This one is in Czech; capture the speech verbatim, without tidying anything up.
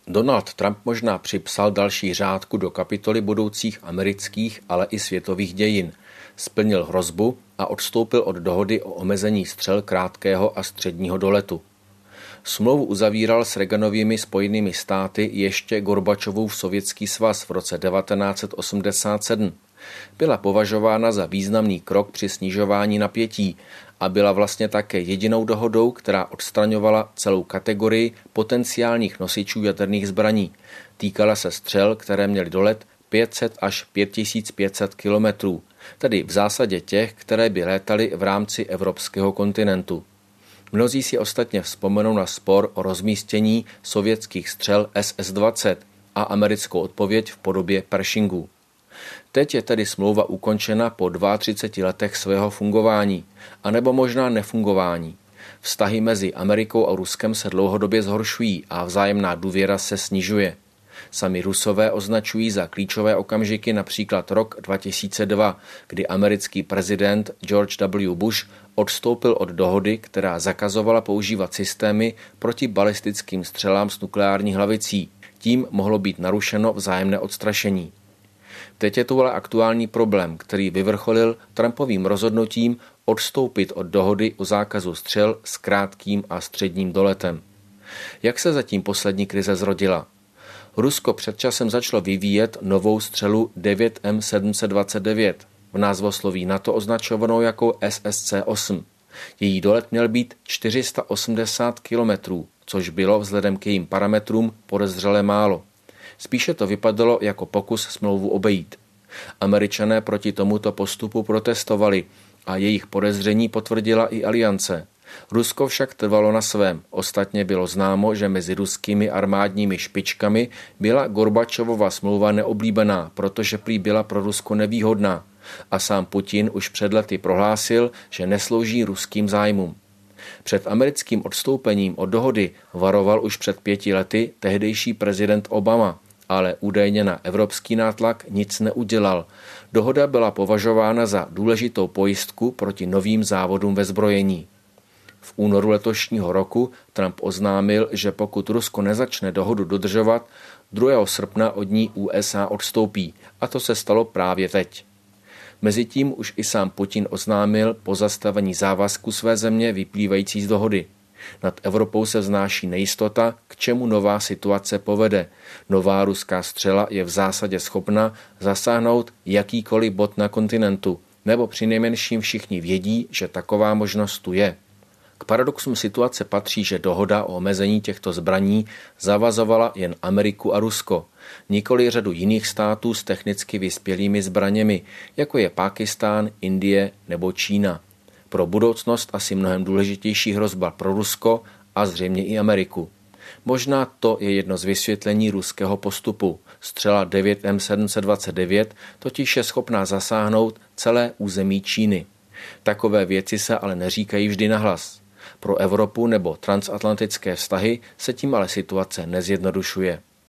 Donald Trump možná připsal další řádku do kapitoly budoucích amerických, ale i světových dějin. Splnil hrozbu a odstoupil od dohody o omezení střel krátkého a středního doletu. Smlouvu uzavíral s Reaganovými Spojenými státy ještě Gorbačovův Sovětský svaz v roce devatenáct set osmdesát sedm. Byla považována za významný krok při snižování napětí a byla vlastně také jedinou dohodou, která odstraňovala celou kategorii potenciálních nosičů jaderných zbraní. Týkala se střel, které měly dolet pět set až pět tisíc pět set kilometrů, tedy v zásadě těch, které by létaly v rámci evropského kontinentu. Mnozí si ostatně vzpomenou na spor o rozmístění sovětských střel S S dvacet a americkou odpověď v podobě Pershingů. Teď je tedy smlouva ukončena po třiceti dvou letech svého fungování, anebo možná nefungování. Vztahy mezi Amerikou a Ruskem se dlouhodobě zhoršují a vzájemná důvěra se snižuje. Sami Rusové označují za klíčové okamžiky například rok dva tisíce dva, kdy americký prezident George W. Bush odstoupil od dohody, která zakazovala používat systémy proti balistickým střelám s nukleární hlavicí. Tím mohlo být narušeno vzájemné odstrašení. Teď je tu ale aktuální problém, který vyvrcholil Trumpovým rozhodnutím odstoupit od dohody o zákazu střel s krátkým a středním doletem. Jak se zatím poslední krize zrodila? Rusko před časem začalo vyvíjet novou střelu devět M sedm set dvacet devět, v názvosloví NATO označovanou jako S S C osm. Její dolet měl být čtyři sta osmdesát kilometrů, což bylo vzhledem k jejím parametrům podezřele málo. Spíše to vypadalo jako pokus smlouvu obejít. Američané proti tomuto postupu protestovali a jejich podezření potvrdila i Aliance. Rusko však trvalo na svém. Ostatně bylo známo, že mezi ruskými armádními špičkami byla Gorbačovova smlouva neoblíbená, protože prý byla pro Rusko nevýhodná. A sám Putin už před lety prohlásil, že neslouží ruským zájmům. Před americkým odstoupením od dohody varoval už před pěti lety tehdejší prezident Obama, ale údajně na evropský nátlak nic neudělal. Dohoda byla považována za důležitou pojistku proti novým závodům ve zbrojení. V únoru letošního roku Trump oznámil, že pokud Rusko nezačne dohodu dodržovat, druhého srpna od ní U S A odstoupí, a to se stalo právě teď. Mezitím už i sám Putin oznámil pozastavení závazku své země vyplývající z dohody. Nad Evropou se vznáší nejistota, k čemu nová situace povede. Nová ruská střela je v zásadě schopna zasáhnout jakýkoliv bod na kontinentu, nebo přinejmenším všichni vědí, že taková možnost tu je. K paradoxům situace patří, že dohoda o omezení těchto zbraní zavazovala jen Ameriku a Rusko, nikoli řadu jiných států s technicky vyspělými zbraněmi, jako je Pákistán, Indie nebo Čína. Pro budoucnost asi mnohem důležitější hrozba pro Rusko a zřejmě i Ameriku. Možná to je jedno z vysvětlení ruského postupu. Střela devět M sedm set dvacet devět totiž je schopná zasáhnout celé území Číny. Takové věci se ale neříkají vždy nahlas. Pro Evropu nebo transatlantické vztahy se tím ale situace nezjednodušuje.